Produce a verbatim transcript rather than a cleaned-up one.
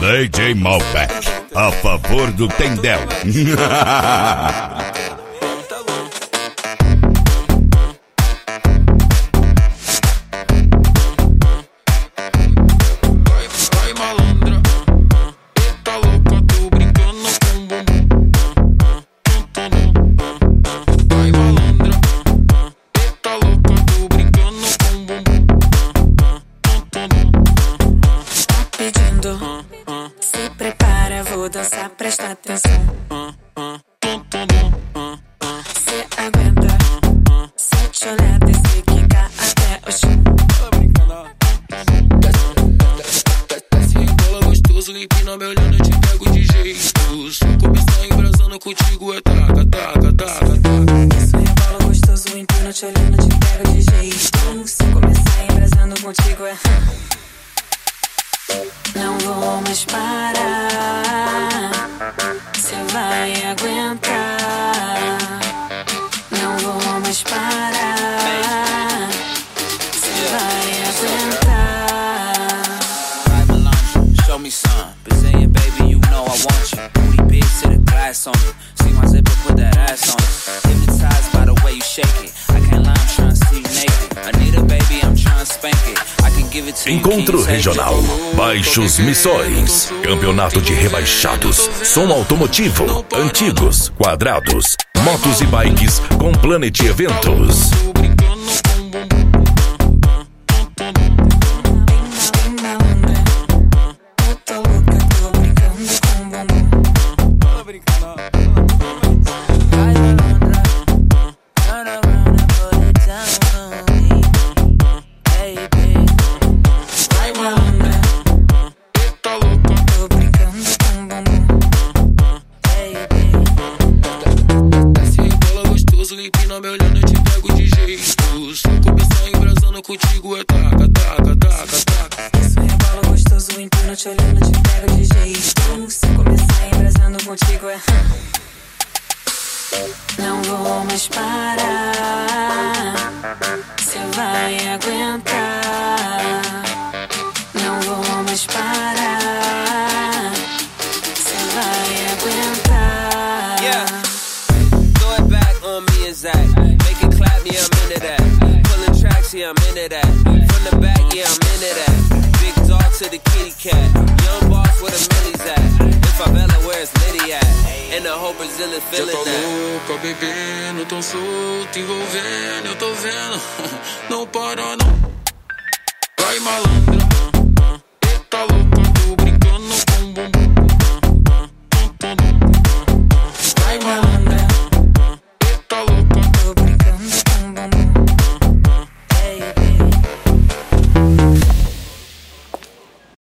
D J Malbec, a favor do Tendel. Se prepara, vou dançar, presta atenção. Cê aguenta, se eu te olhar, descer, quicar até o chão. Desce, rebola gostoso, empina me olhando, eu te pego de jeito. Se eu começar embrasando contigo, é taca, taca, taca, taca. Isso, rebola gostoso, empina te olhando, eu te pego de jeito. Se eu começar embrasando contigo, é... Não vou mais parar, cê vai aguentar. Não vou mais parar, cê vai aguentar. Right, Melange, show me some. Brazilian baby, you know I want you. Booty big, sit a glass on it. See my zipper, put that ass on it. Hypnotized by the way you shake it. I can't lie, I'm trying to see you naked. I need a baby, I'm trying to spank it. I can give it to you. Encontro Regional, Baixos Missões, Campeonato de Rebaixados, som automotivo, antigos, quadrados, motos e bikes com Planet Eventos. Empina me olhando, eu te pego de jeito. Se eu começar embrasando contigo, é taca, taca, taca, taca. Isso, rebola gostoso, empina te olhando, eu te pego de jeito. Se eu começar embrasando contigo, é... Não vou mais parar, cê vai aguentar. Não vou mais parar, cê vai aguentar. Yeah. Throw it back on me and Zach. Make it clap, yeah, I'm into that. Pulling tracks, yeah, I'm into that. From the back, yeah, I'm into that. Big dog to the kitty cat. Young boss where the millies at. If I Bella, where's Liddy at? And the whole Brazilian feeling that. Já tá louca, bebendo, tão solto, envolvendo, eu tô vendo. Não para não. Vai malandra, tá louca.